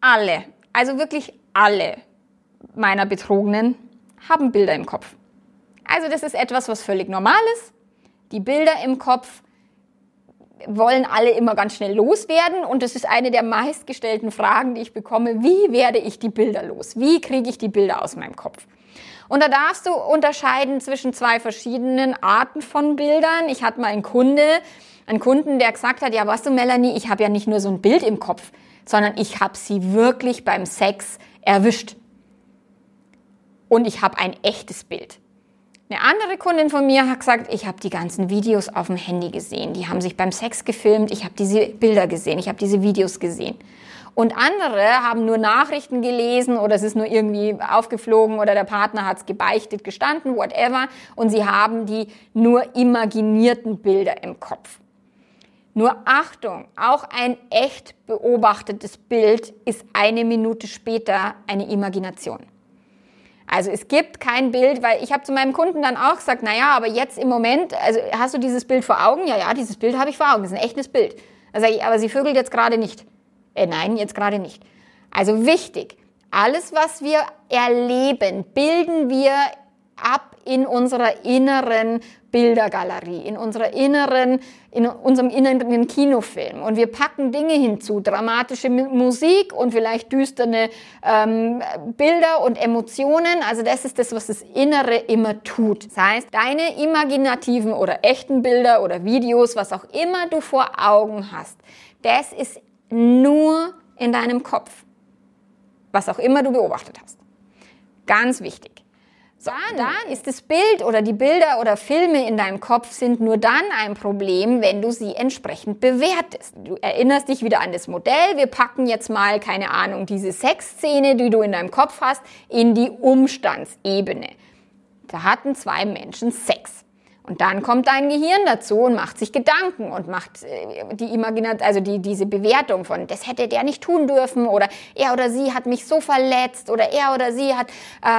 alle, also wirklich alle meiner Betrogenen haben Bilder im Kopf. Also das ist etwas, was völlig normal ist. Die Bilder im Kopf wollen alle immer ganz schnell loswerden und das ist eine der meistgestellten Fragen, die ich bekomme. Wie werde ich die Bilder los? Wie kriege ich die Bilder aus meinem Kopf? Und da darfst du unterscheiden zwischen zwei verschiedenen Arten von Bildern. Ich hatte mal einen Kunden, der gesagt hat, ja, weißt du, Melanie, ich habe ja nicht nur so ein Bild im Kopf, sondern ich habe sie wirklich beim Sex erwischt. Und ich habe ein echtes Bild. Eine andere Kundin von mir hat gesagt, ich habe die ganzen Videos auf dem Handy gesehen. Die haben sich beim Sex gefilmt, ich habe diese Bilder gesehen, ich habe diese Videos gesehen. Und andere haben nur Nachrichten gelesen oder es ist nur irgendwie aufgeflogen oder der Partner hat es gebeichtet, gestanden, whatever. Und sie haben die nur imaginierten Bilder im Kopf. Nur Achtung, auch ein echt beobachtetes Bild ist 1 Minute später eine Imagination. Also es gibt kein Bild, weil ich habe zu meinem Kunden dann auch gesagt, naja, aber jetzt im Moment, also hast du dieses Bild vor Augen? Ja, dieses Bild habe ich vor Augen, das ist ein echtes Bild. Dann sage ich, aber sie vögelt jetzt gerade nicht. Nein, jetzt gerade nicht. Also wichtig, alles, was wir erleben, bilden wir ab in unserer inneren Bildergalerie, in unserem inneren Kinofilm. Und wir packen Dinge hinzu, dramatische Musik und vielleicht düstere Bilder und Emotionen. Also das ist das, was das Innere immer tut. Das heißt, deine imaginativen oder echten Bilder oder Videos, was auch immer du vor Augen hast, das ist nur in deinem Kopf. Was auch immer du beobachtet hast. Ganz wichtig. So, dann ist das Bild oder die Bilder oder Filme in deinem Kopf sind nur dann ein Problem, wenn du sie entsprechend bewertest. Du erinnerst dich wieder an das Modell. Wir packen jetzt mal, keine Ahnung, diese Sexszene, die du in deinem Kopf hast, in die Umstandsebene. Da hatten 2 Menschen Sex. Und dann kommt dein Gehirn dazu und macht sich Gedanken und macht diese Bewertung von, das hätte der nicht tun dürfen oder er oder sie hat mich so verletzt oder er oder sie hat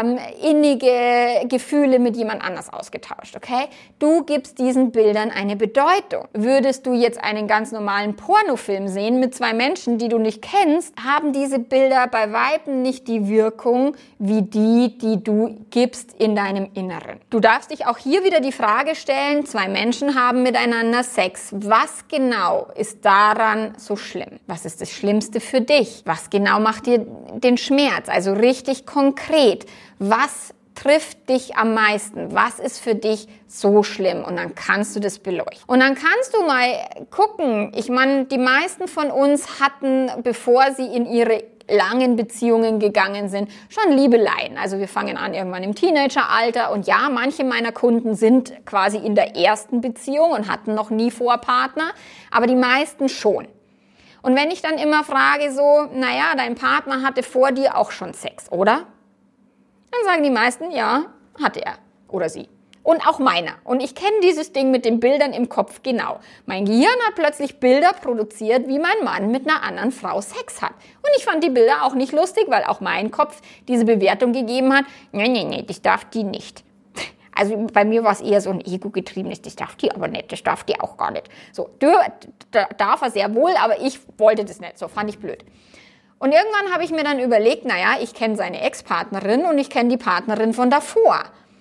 innige Gefühle mit jemand anders ausgetauscht, okay? Du gibst diesen Bildern eine Bedeutung. Würdest du jetzt einen ganz normalen Pornofilm sehen mit 2 Menschen, die du nicht kennst, haben diese Bilder bei Weitem nicht die Wirkung wie die du gibst in deinem Inneren. Du darfst dich auch hier wieder die Frage stellen, 2 Menschen haben miteinander Sex. Was genau ist daran so schlimm? Was ist das Schlimmste für dich? Was genau macht dir den Schmerz? Also richtig konkret. Was trifft dich am meisten? Was ist für dich so schlimm? Und dann kannst du das beleuchten. Und dann kannst du mal gucken. Ich meine, die meisten von uns hatten, bevor sie in ihre langen Beziehungen gegangen sind, schon Liebeleien. Also wir fangen an irgendwann im Teenageralter und ja, manche meiner Kunden sind quasi in der ersten Beziehung und hatten noch nie Vorpartner, aber die meisten schon. Und wenn ich dann immer frage so, naja, dein Partner hatte vor dir auch schon Sex, oder? Dann sagen die meisten, ja, hatte er oder sie. Und auch meiner. Und ich kenne dieses Ding mit den Bildern im Kopf genau. Mein Gehirn hat plötzlich Bilder produziert, wie mein Mann mit einer anderen Frau Sex hat. Und ich fand die Bilder auch nicht lustig, weil auch mein Kopf diese Bewertung gegeben hat, nee, das darf die nicht. Also bei mir war es eher so ein Ego-getriebenes, das darf die aber nicht, das darf die auch gar nicht. So, darf er sehr wohl, aber ich wollte das nicht, so fand ich blöd. Und irgendwann habe ich mir dann überlegt, naja, ich kenne seine Ex-Partnerin und ich kenne die Partnerin von davor.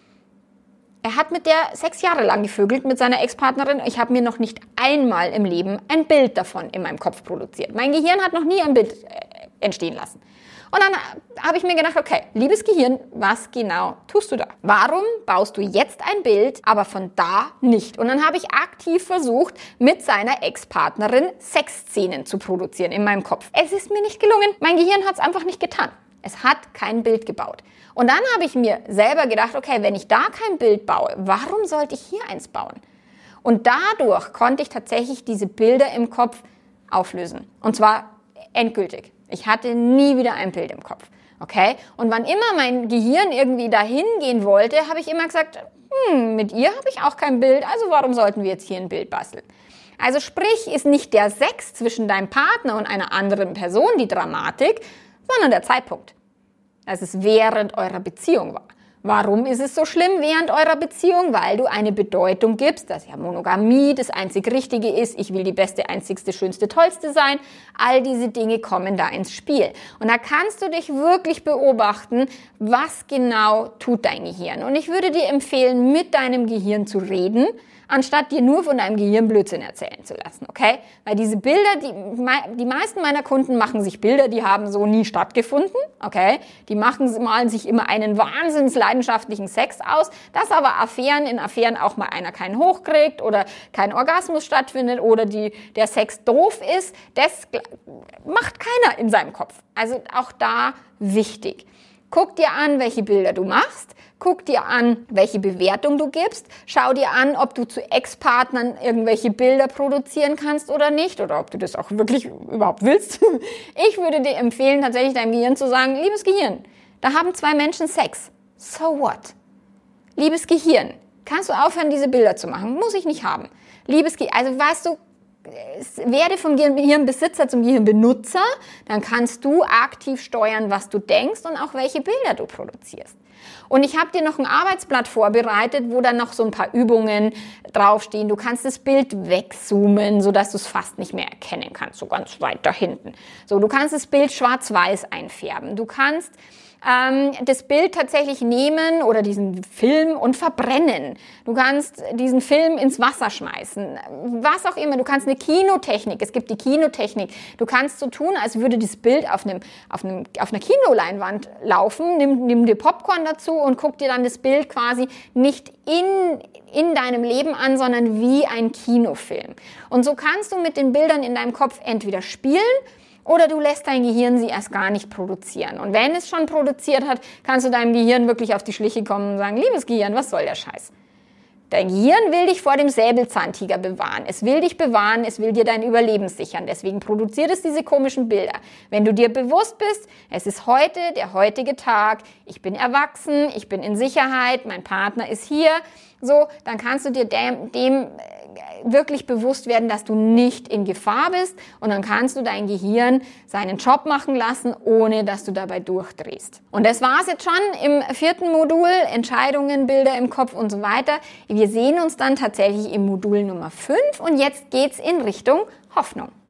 Er hat mit der 6 Jahre lang gevögelt, mit seiner Ex-Partnerin. Ich habe mir noch nicht einmal im Leben ein Bild davon in meinem Kopf produziert. Mein Gehirn hat noch nie ein Bild entstehen lassen. Und dann habe ich mir gedacht, okay, liebes Gehirn, was genau tust du da? Warum baust du jetzt ein Bild, aber von da nicht? Und dann habe ich aktiv versucht, mit seiner Ex-Partnerin Sexszenen zu produzieren in meinem Kopf. Es ist mir nicht gelungen. Mein Gehirn hat es einfach nicht getan. Es hat kein Bild gebaut. Und dann habe ich mir selber gedacht, okay, wenn ich da kein Bild baue, warum sollte ich hier eins bauen? Und dadurch konnte ich tatsächlich diese Bilder im Kopf auflösen. Und zwar endgültig. Ich hatte nie wieder ein Bild im Kopf. Okay? Und wann immer mein Gehirn irgendwie dahin gehen wollte, habe ich immer gesagt, mit ihr habe ich auch kein Bild, also warum sollten wir jetzt hier ein Bild basteln? Also sprich, ist nicht der Sex zwischen deinem Partner und einer anderen Person die Dramatik, sondern der Zeitpunkt, als es während eurer Beziehung war. Warum ist es so schlimm während eurer Beziehung? Weil du eine Bedeutung gibst, dass ja Monogamie das einzig Richtige ist, ich will die beste, einzigste, schönste, tollste sein. All diese Dinge kommen da ins Spiel. Und da kannst du dich wirklich beobachten, was genau tut dein Gehirn. Und ich würde dir empfehlen, mit deinem Gehirn zu reden, anstatt dir nur von deinem Gehirn Blödsinn erzählen zu lassen, okay? Weil diese Bilder, die meisten meiner Kunden machen sich Bilder, die haben so nie stattgefunden, okay? Die malen sich immer einen wahnsinns leidenschaftlichen Sex aus, dass aber in Affären auch mal einer keinen hochkriegt oder kein Orgasmus stattfindet oder der Sex doof ist, das macht keiner in seinem Kopf. Also auch da wichtig. Guck dir an, welche Bilder du machst. Guck dir an, welche Bewertung du gibst. Schau dir an, ob du zu Ex-Partnern irgendwelche Bilder produzieren kannst oder nicht. Oder ob du das auch wirklich überhaupt willst. Ich würde dir empfehlen, tatsächlich deinem Gehirn zu sagen, liebes Gehirn, da haben 2 Menschen Sex. So what? Liebes Gehirn, kannst du aufhören, diese Bilder zu machen? Muss ich nicht haben. Liebes Gehirn, also weißt du, werde vom Gehirnbesitzer zum Gehirnbenutzer, dann kannst du aktiv steuern, was du denkst und auch welche Bilder du produzierst. Und ich habe dir noch ein Arbeitsblatt vorbereitet, wo dann noch so ein paar Übungen draufstehen. Du kannst das Bild wegzoomen, sodass du es fast nicht mehr erkennen kannst, so ganz weit da hinten. So, du kannst das Bild schwarz-weiß einfärben. Du kannst das Bild tatsächlich nehmen oder diesen Film und verbrennen. Du kannst diesen Film ins Wasser schmeißen, was auch immer. Du kannst eine Kinotechnik, es gibt die Kinotechnik. Du kannst so tun, als würde das Bild auf einer Kinoleinwand laufen. Nimm dir Popcorn dazu und guck dir dann das Bild quasi nicht in deinem Leben an, sondern wie ein Kinofilm. Und so kannst du mit den Bildern in deinem Kopf entweder spielen, oder du lässt dein Gehirn sie erst gar nicht produzieren. Und wenn es schon produziert hat, kannst du deinem Gehirn wirklich auf die Schliche kommen und sagen, liebes Gehirn, was soll der Scheiß? Dein Gehirn will dich vor dem Säbelzahntiger bewahren. Es will dich bewahren, es will dir dein Überleben sichern. Deswegen produziert es diese komischen Bilder. Wenn du dir bewusst bist, es ist heute der heutige Tag, ich bin erwachsen, ich bin in Sicherheit, mein Partner ist hier, so, dann kannst du dir dem wirklich bewusst werden, dass du nicht in Gefahr bist und dann kannst du dein Gehirn seinen Job machen lassen, ohne dass du dabei durchdrehst. Und das war's jetzt schon im 4. Modul, Entscheidungen, Bilder im Kopf und so weiter. Wir sehen uns dann tatsächlich im Modul Nummer 5 und jetzt geht's in Richtung Hoffnung.